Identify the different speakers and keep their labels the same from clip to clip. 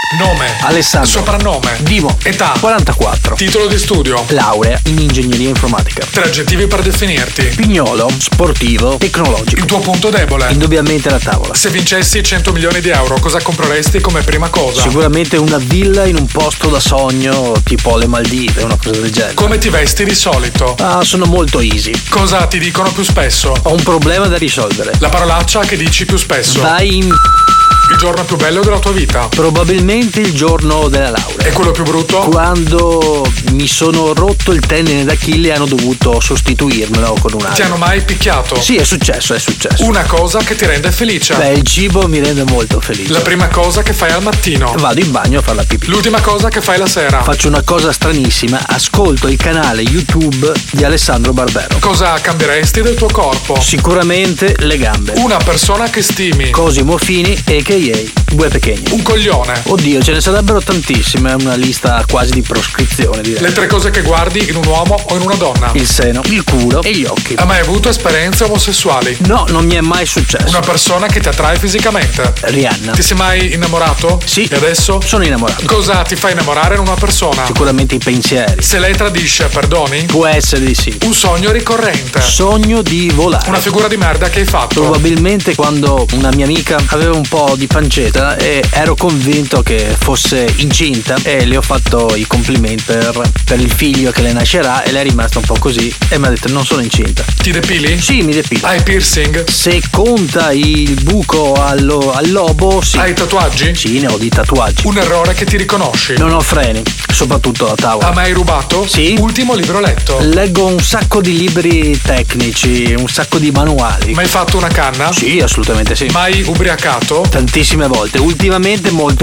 Speaker 1: Nome.
Speaker 2: Alessandro.
Speaker 1: Soprannome.
Speaker 2: Dimo.
Speaker 1: Età.
Speaker 2: 44.
Speaker 1: Titolo di studio.
Speaker 2: Laurea in ingegneria informatica.
Speaker 1: 3 aggettivi per definirti.
Speaker 2: Pignolo, sportivo, tecnologico.
Speaker 1: Il tuo punto debole.
Speaker 2: Indubbiamente la tavola.
Speaker 1: Se vincessi 100 milioni di euro, cosa compreresti come prima cosa?
Speaker 2: Sicuramente una villa in un posto da sogno, tipo le Maldive, una cosa del genere.
Speaker 1: Come ti vesti di solito?
Speaker 2: Sono molto easy.
Speaker 1: Cosa ti dicono più spesso?
Speaker 2: Ho un problema da risolvere.
Speaker 1: La parolaccia che dici più spesso.
Speaker 2: Vai in...
Speaker 1: Il giorno più bello della tua vita.
Speaker 2: Probabilmente il giorno della laurea.
Speaker 1: E quello più brutto?
Speaker 2: Quando mi sono rotto il tendine d'Achille e hanno dovuto sostituirmelo con un altro.
Speaker 1: Ti hanno mai picchiato?
Speaker 2: Sì, è successo.
Speaker 1: Una cosa che ti rende felice.
Speaker 2: Beh, il cibo mi rende molto felice.
Speaker 1: La prima cosa che fai al mattino.
Speaker 2: Vado in bagno a fare la pipì.
Speaker 1: L'ultima cosa che fai la sera.
Speaker 2: Faccio una cosa stranissima, ascolto il canale YouTube di Alessandro Barbero.
Speaker 1: Cosa cambieresti del tuo corpo?
Speaker 2: Sicuramente le gambe.
Speaker 1: Una persona che stimi.
Speaker 2: Cosimo Fini, a.k.a. Due Pechegni.
Speaker 1: Un coglione.
Speaker 2: Oddio, ce ne sarebbero tantissime, è una lista quasi di proscrizione, direi.
Speaker 1: Le 3 cose che guardi in un uomo o in una donna.
Speaker 2: Il seno, il culo e gli occhi.
Speaker 1: Hai mai avuto esperienze omosessuali?
Speaker 2: No, non mi è mai successo.
Speaker 1: Una persona che ti attrae fisicamente.
Speaker 2: Rihanna.
Speaker 1: Ti sei mai innamorato?
Speaker 2: Sì.
Speaker 1: E adesso?
Speaker 2: Sono innamorato.
Speaker 1: Cosa ti fa innamorare in una persona?
Speaker 2: Sicuramente i pensieri.
Speaker 1: Se lei tradisce, perdoni?
Speaker 2: Può essere di sì.
Speaker 1: Un sogno ricorrente.
Speaker 2: Sogno di volare.
Speaker 1: Una figura di merda che hai fatto.
Speaker 2: Probabilmente quando una mia amica aveva un po' di pancetta e ero convinto che fosse incinta e le ho fatto i complimenti per il figlio che le nascerà e lei è rimasta un po' così e mi ha detto non sono incinta.
Speaker 1: Ti depili?
Speaker 2: Sì, mi depilo.
Speaker 1: Hai piercing?
Speaker 2: Se conta il buco al lobo, sì.
Speaker 1: Hai tatuaggi?
Speaker 2: Sì, ne ho di tatuaggi.
Speaker 1: Un errore che ti riconosci?
Speaker 2: Non ho freni, soprattutto la tavola.
Speaker 1: Ha mai rubato?
Speaker 2: Sì.
Speaker 1: Ultimo libro letto?
Speaker 2: Leggo un sacco di libri tecnici, un sacco di manuali.
Speaker 1: Mai fatto una canna?
Speaker 2: Sì, assolutamente sì.
Speaker 1: Mai ubriacato?
Speaker 2: Tantissime volte. Ultimamente molto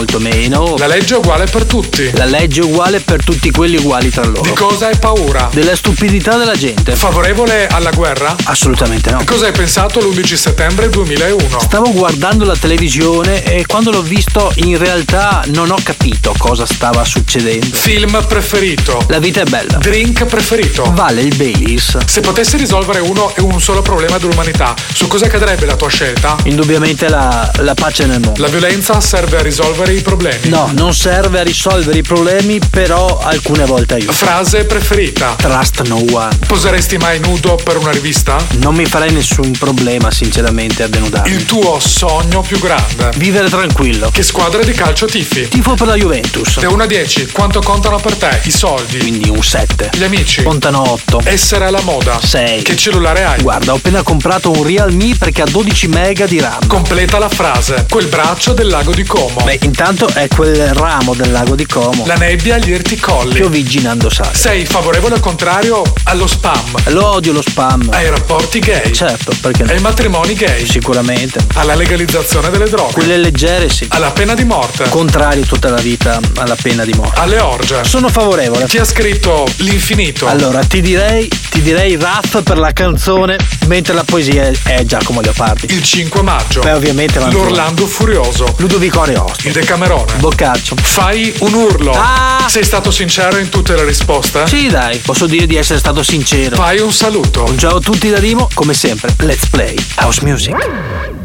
Speaker 2: meno.
Speaker 1: La legge è uguale per tutti.
Speaker 2: La legge è uguale per tutti quelli uguali tra loro.
Speaker 1: Di cosa hai paura?
Speaker 2: Della stupidità della gente.
Speaker 1: Favorevole alla guerra?
Speaker 2: Assolutamente no.
Speaker 1: Cosa hai pensato l'11 settembre 2001?
Speaker 2: Stavo guardando la televisione e quando l'ho visto in realtà non ho capito cosa stava succedendo.
Speaker 1: Film preferito?
Speaker 2: La vita è bella.
Speaker 1: Drink preferito?
Speaker 2: Vale il Baileys.
Speaker 1: Se potessi risolvere uno e un solo problema dell'umanità, su cosa cadrebbe la tua scelta?
Speaker 2: Indubbiamente la pace nel mondo.
Speaker 1: La violenza serve a risolvere i problemi?
Speaker 2: No, non serve a risolvere i problemi, però alcune volte aiuta.
Speaker 1: Frase preferita?
Speaker 2: Trust no one.
Speaker 1: Poseresti mai nudo per una rivista?
Speaker 2: Non mi farei nessun problema, sinceramente, a denudarmi.
Speaker 1: Il tuo sogno più grande?
Speaker 2: Vivere tranquillo.
Speaker 1: Che squadra di calcio tifi?
Speaker 2: Tifo per la Juventus.
Speaker 1: Da 1 a 10, quanto contano per te i soldi?
Speaker 2: Quindi un 7.
Speaker 1: Gli amici?
Speaker 2: Contano 8.
Speaker 1: Essere alla moda?
Speaker 2: 6.
Speaker 1: Che cellulare hai?
Speaker 2: Guarda, ho appena comprato un Realme perché ha 12 mega di RAM.
Speaker 1: Completa la frase. Quel braccio del lago di Como.
Speaker 2: Beh, intanto è quel ramo del lago di Como.
Speaker 1: La nebbia agli irticolli.
Speaker 2: Piovigginando sale.
Speaker 1: Sei favorevole o contrario allo spam?
Speaker 2: Lo odio lo spam.
Speaker 1: Ai rapporti gay?
Speaker 2: Certo, perché no?
Speaker 1: Ai matrimoni gay?
Speaker 2: Sicuramente.
Speaker 1: Alla legalizzazione delle droghe?
Speaker 2: Quelle leggere sì.
Speaker 1: Alla pena di morte?
Speaker 2: Contrario tutta la vita alla pena di morte.
Speaker 1: Alle orge?
Speaker 2: Sono favorevole.
Speaker 1: Chi ha scritto l'infinito?
Speaker 2: Allora, ti direi Raff per la canzone, mentre la poesia è Giacomo Leopardi.
Speaker 1: Il 5 maggio?
Speaker 2: Beh, ovviamente
Speaker 1: l'Orlando Furioso?
Speaker 2: Ludovico Ariosto.
Speaker 1: Il Decamerone?
Speaker 2: Boccaccio.
Speaker 1: Fai un urlo?
Speaker 2: Ah!
Speaker 1: Sei stato sincero in tutte le risposte?
Speaker 2: Sì, dai, posso dire di essere stato sincero.
Speaker 1: Fai un saluto?
Speaker 2: Un ciao a tutti da Dimo, come sempre, let's play house music.